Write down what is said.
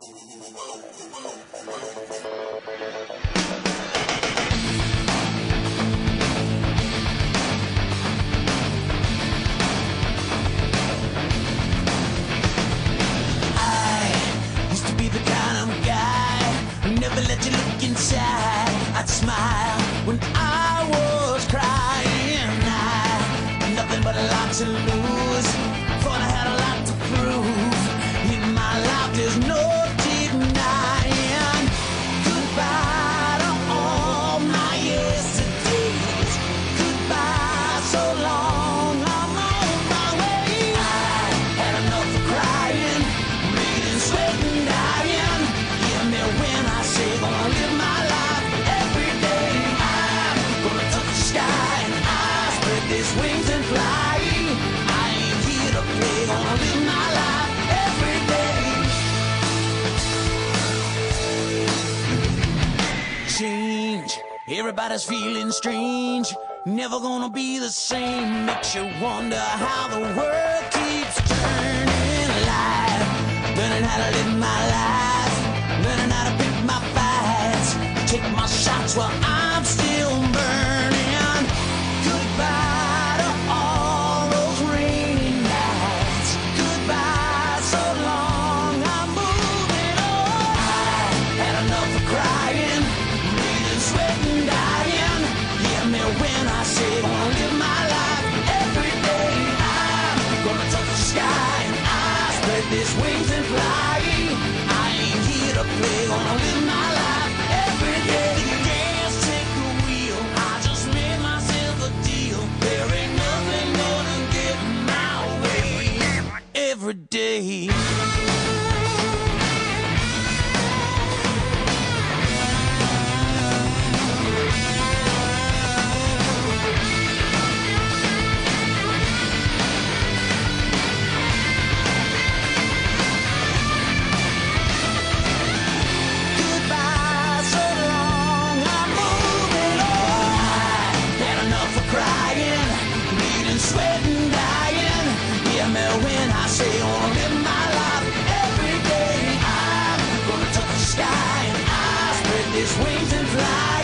Used to be the kind of guy who never let you look inside. I'd smile when I was crying. I nothing but a lot to lose, thought I had a lot to prove. In my life there's no denying. Goodbye to all my yesterdays. Goodbye, so long, I'm on my way. I had enough of crying, bleeding, sweating, dying. Hear me when I say gonna live my life every day. I'm gonna touch the sky and I spread these wings and fly. I ain't here to play, gonna live my life every day. Change, everybody's feeling strange. Never gonna be the same. Makes you wonder how the world keeps turning. Life, learning how to live my life, learning how to pick my fights, take my shots while I'm still burning. Goodbye to all those rainy nights. Goodbye, so long, I'm moving on. I had enough of crying, bleeding, sweating, dying. Hear me when I say gonna live my life every day. I'm gonna touch the sky and I spread these wings and fly. I ain't here to play, gonna live my life every day. Can't take the wheel, I just made myself a deal. There ain't nothing gonna get in my way every day. Goodbye, so long, I'm moving on. I had enough of crying, bleeding, sweating, dying. Hear me when I say gonna live my life every day. I'm gonna touch the sky and I spread these wings and fly.